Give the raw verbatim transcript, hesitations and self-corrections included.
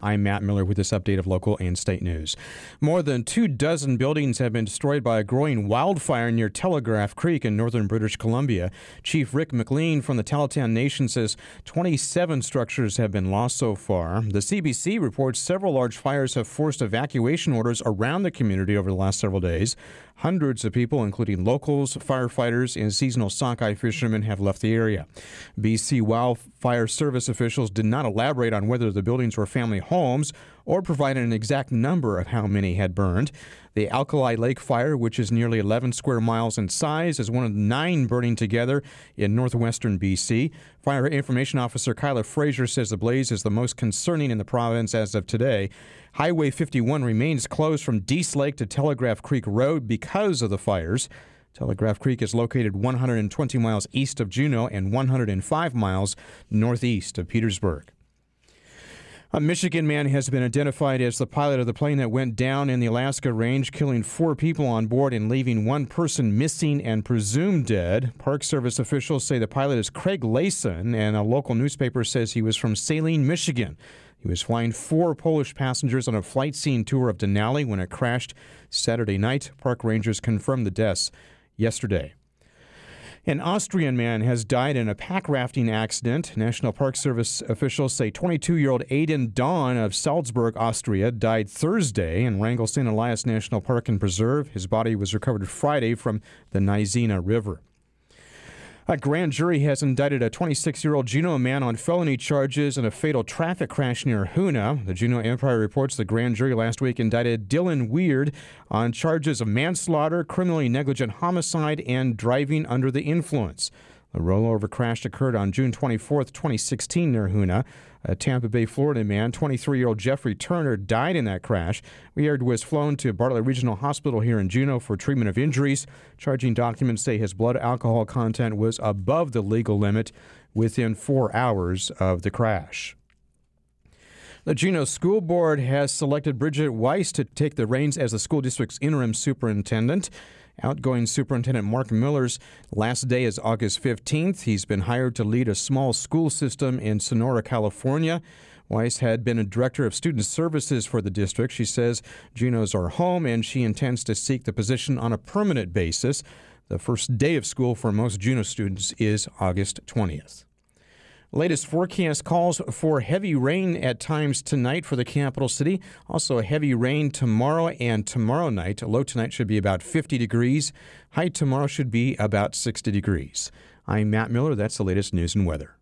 I'm Matt Miller with this update of local and state news. More than two dozen buildings have been destroyed by a growing wildfire near Telegraph Creek in northern British Columbia. Chief Rick McLean from the Tahltan Nation says twenty-seven structures have been lost so far. The C B C reports several large fires have forced evacuation orders around the community over the last several days. Hundreds of people, including locals, firefighters, and seasonal sockeye fishermen, have left the area. B C Wildfire Service officials did not elaborate on whether the buildings were family homes or provide an exact number of how many had burned. The Alkali Lake Fire, which is nearly eleven square miles in size, is one of nine burning together in northwestern B C. Fire Information Officer Kyla Frazier says the blaze is the most concerning in the province as of today. Highway fifty-one remains closed from Dease Lake to Telegraph Creek Road because of the fires. Telegraph Creek is located one hundred twenty miles east of Juneau and one hundred five miles northeast of Petersburg. A Michigan man has been identified as the pilot of the plane that went down in the Alaska Range, killing four people on board and leaving one person missing and presumed dead. Park Service officials say the pilot is Craig Layson, and a local newspaper says he was from Saline, Michigan. He was flying four Polish passengers on a flight scene tour of Denali when it crashed Saturday night. Park rangers confirmed the deaths yesterday. An Austrian man has died in a pack rafting accident. National Park Service officials say twenty-two-year-old Aidan Dawn of Salzburg, Austria, died Thursday in Wrangell Saint Elias National Park and Preserve. His body was recovered Friday from the Nizhina River. A grand jury has indicted a twenty-six-year-old Juneau man on felony charges in a fatal traffic crash near Hoonah. The Juneau Empire reports the grand jury last week indicted Dylan Weird on charges of manslaughter, criminally negligent homicide, and driving under the influence. The rollover crash occurred on June twenty-fourth, twenty sixteen near Hoonah. A Tampa Bay, Florida man, twenty-three-year-old Jeffrey Turner, died in that crash. Weird was flown to Bartlett Regional Hospital here in Juneau for treatment of injuries. Charging documents say his blood alcohol content was above the legal limit within four hours of the crash. The Juneau School Board has selected Bridget Weiss to take the reins as the school district's interim superintendent. Outgoing Superintendent Mark Miller's last day is August fifteenth. He's been hired to lead a small school system in Sonora, California. Weiss had been a director of student services for the district. She says Juneau's our home, and she intends to seek the position on a permanent basis. The first day of school for most Juneau students is August twentieth. Latest forecast calls for heavy rain at times tonight for the capital city. Also heavy rain tomorrow and tomorrow night. Low tonight should be about fifty degrees. High tomorrow should be about sixty degrees. I'm Matt Miller. That's the latest news and weather.